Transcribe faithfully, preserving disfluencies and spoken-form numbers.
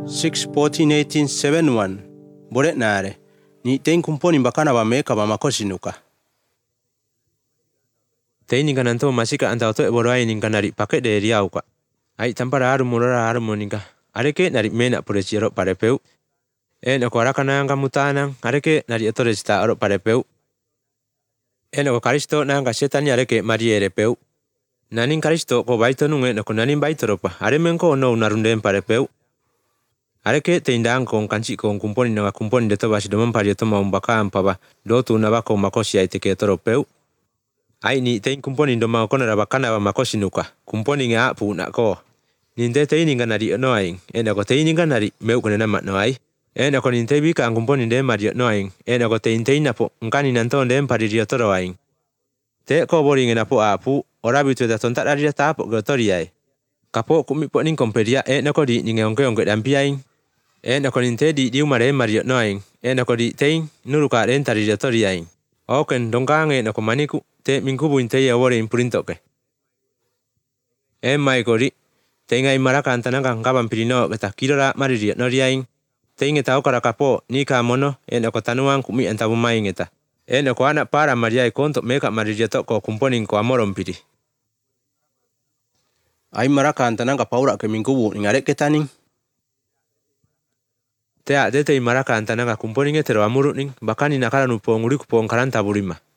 six fourteen eighteen seventy-one Bore nare ni tein kumponi bakana ba meka ba makoshi nuka. Teini kananto masika anta oto eboroi ninka nari pakai de riauka. Ai tampara haru murora haru monika. Areke nari mena purechiro parepeu. E no korakana anga mutana areke nari otoresta oro parepeu. E no karisto nanga setani areke mariere peu. Nanin karisto ko baito nunge no nanin baito ropa. Aremenko no narundem parepeu. Areke teindang kong kanchi kong kumponi na kumponi deto basi domon pari to maumbaka ampaba do tu na bako makoshi ai teke toropeu. Ai ni tein kumponi do ma kona bakana ba makoshi nuka. Kumponi nga pu na ko. Ninte teini nganari no aing. E na ko teini nganari meu kone na mat no ai. E na ko ninte bika ang kumponi de mari no aing. E na ko tein teina po ngani nanto de pari rio toro aing. Te ko boring na po apu ora bitu da tonta ria ta po gotori ai. Kapo kumi po ning komperia e na ko di ninge onke onke dampi aing. E na ko ninte di di umare mari no aing. E na ko di tein nuruka ren tari rio tori aing. Oken dongkange na ko maniku te mingkubu inte ya wore imprintoke. E mai kori tenga imaraka antananga ngaban pirino beta kirora mariria noriaing. Teinge tau karakapo nika mono e na ko tanuang kumi antabu maingeta. E na ko ana para maria e konto meka mariria to ko kumponing ko amoron piri. Ai maraka antananga paura ke mingkubu ngare ketaning. Te a dete imaraka antananga kumponing e tero amuru ning bakani nakara nupo nguri kupong karanta burima.